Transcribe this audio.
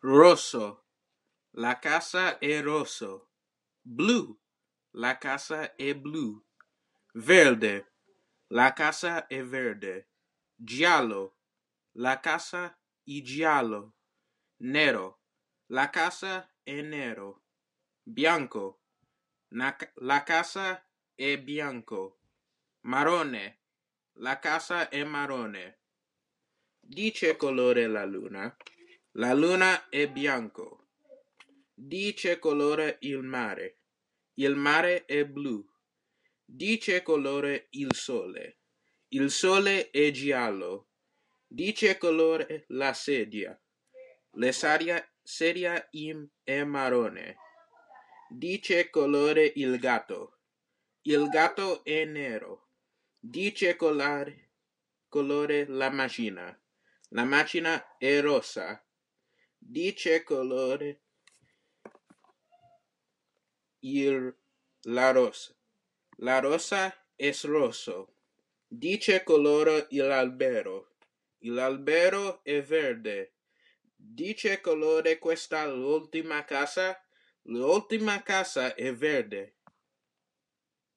Rosso, la casa è rosso. Blu, la casa è blu. Verde, la casa è verde. Giallo, la casa è giallo. Nero, la casa è nero. Bianco, la casa è bianco. Marrone, la casa è marrone. Di che colore la luna? La luna è bianco. Di che colore il mare? Il mare è blu. Di che colore il sole? Il sole è giallo. Di che colore la sedia? La sedia è marrone. Di che colore il gatto? Il gatto è nero. Di che colore la macchina? La macchina è rossa. Di che colore la rosa? La rosa è rosso. Di che colore l'albero? L'albero è verde. Di che colore questa l'ultima casa? L'ultima casa è verde.